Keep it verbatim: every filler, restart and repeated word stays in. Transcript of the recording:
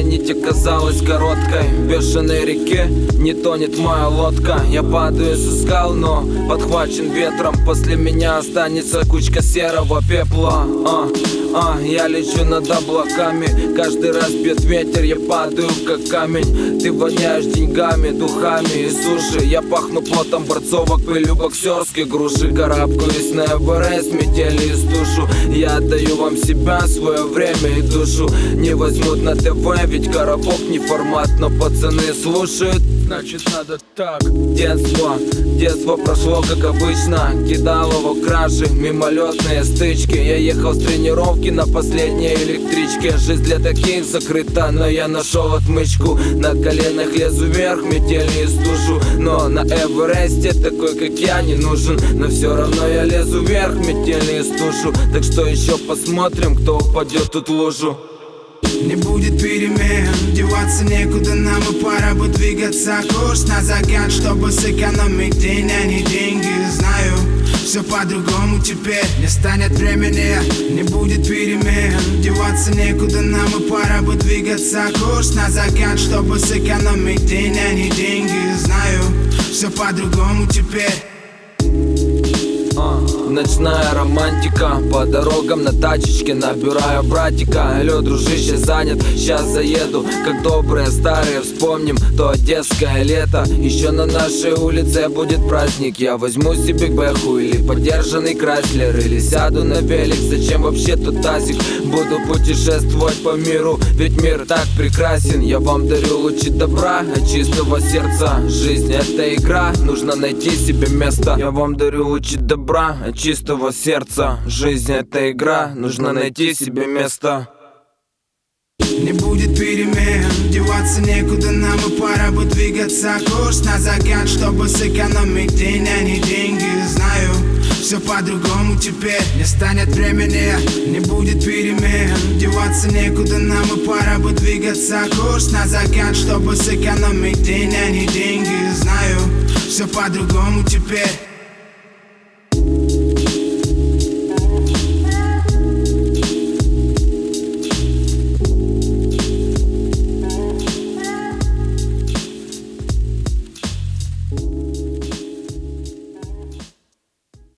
нить оказалась короткой. В бешеной реке не тонет моя лодка. Я падаю со скал, но подхвачен ветром. После меня останется кучка серого пепла. а, а, Я лечу над облаками. Каждый раз бьет ветер, я падаю как камень. Ты воняешь деньгами, духами и суши. Я пахну потом борцовок, пылью боксерской груши. Карабкаюсь на Эверест, метели и стушу. Я отдаю вам себя, свое время и душу. Не возьмут на ТВ, ведь коробок не формат. Но пацаны слушают, значит надо так. Детство, детство прошло как обычно. Кидал его кражи, мимолетные стычки. Я ехал с тренировки на последней электричке. Жизнь для таких закрыта, но я нашел отмычку. На коленах лезу вверх, метели и стушу. Но на Эвересте такой как я не нужен. Но все равно я лезу вверх, метели и стушу. Так что еще посмотрим, кто упадет тут в лужу. Не будет перемен, деваться некуда нам, и пора бы двигаться. Курс на закат, чтобы сэкономить день, а не деньги. Знаю, все по-другому теперь, не станет времени. Не будет перемен, деваться некуда нам, и пора бы двигаться. Курс на закат, чтобы сэкономить день, а не деньги. Знаю, все по-другому теперь. А, ночная романтика, по дорогам на тачечке набираю братика. Алло, дружище, занят, сейчас заеду. Как добрые старые вспомним то одесское лето. Еще на нашей улице будет праздник. Я возьму себе бэху или подержанный Крайслер. Или сяду на велик, зачем вообще тут тазик? Буду путешествовать по миру, ведь мир так прекрасен. Я вам дарю лучи добра от чистого сердца. Жизнь это игра, нужно найти себе место. Я вам дарю лучи добра от чистого сердца. Жизнь это игра, нужно найти себе место. Не будет перемен, деваться некуда нам, и пора бы двигаться. Курс на закат, чтобы сэкономить день, а не деньги. Знаю, все по-другому теперь, не станет времени. Не будет перемен, деваться некуда нам, и пора бы двигаться. Курс на закат, чтобы сэкономить день, а не деньги. Знаю, все по-другому теперь.